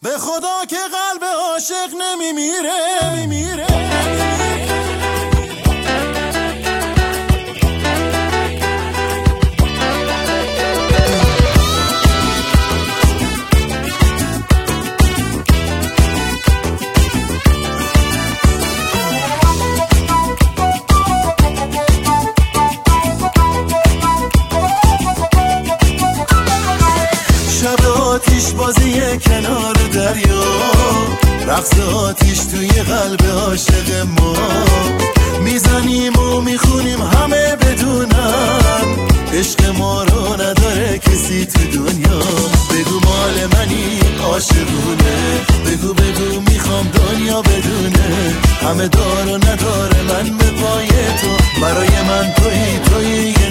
به خدا که قلب عاشق نمیمیره. شب آتیش بازی کنار دریا، رقص آتیش توی قلب عاشق ما، میزنیم و میخونیم همه بدونن عشق ما رو نداره کسی تو دنیا. بگو مال منی عاشقونه، بگو میخوام دنیا بدونه همه دار و نداره من به پای تو، برای من تویی